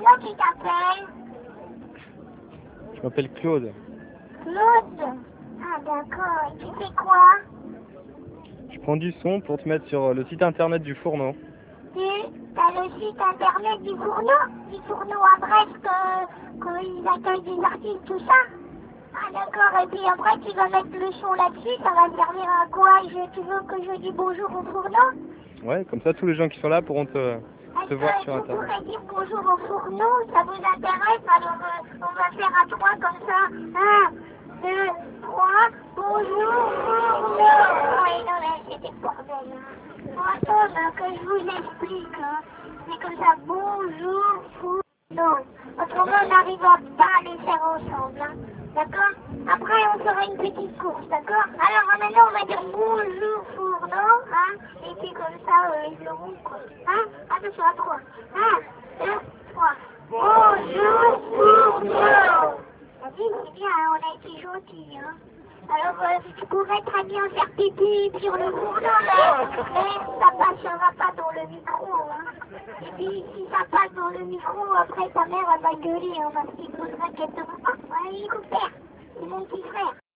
Comment tu t'appelles? Je m'appelle Claude. Claude? Ah d'accord, et tu fais quoi? Je prends du son pour te mettre sur le site internet du Fourneau. T'as le site internet du Fourneau à Brest, qu'ils accueillent des artistes, tout ça? Ah d'accord, et puis après tu vas mettre le son là-dessus, ça va servir à quoi? Tu veux que je dise bonjour au Fourneau? Ouais, comme ça tous les gens qui sont là pourront te voir Est-ce sur que tu internet. pourrais dire bonjour au Fourneau? Ça vous intéresse? Alors on va faire à trois comme ça. 1, 2, 3, bonjour Fourneau! Oui, non mais c'est des bordels. Hein. Bon, attends, que je vous explique. Hein. C'est comme ça, bonjour Fourneau. Autrement on n'arrivera pas à les faire ensemble. Hein. D'accord? Après on fera une petite course, d'accord? Alors maintenant on va dire bonjour Fourneau, hein? Et puis comme ça ils l'auront quoi. Hein? Attention à 3. 1, 2, 3. Bonjour Fourneau! T'as vu, c'est bien, hein, on a été gentils, hein? Alors, tu pourrais très bien faire pipi sur le fourneau, mais ça passera pas dans le micro, hein. Et puis, si ça passe dans le micro, après ta mère, elle va gueuler, hein, parce qu'il faudrait qu'elle te... Oh, un hélicoptère! C'est mon petit frère.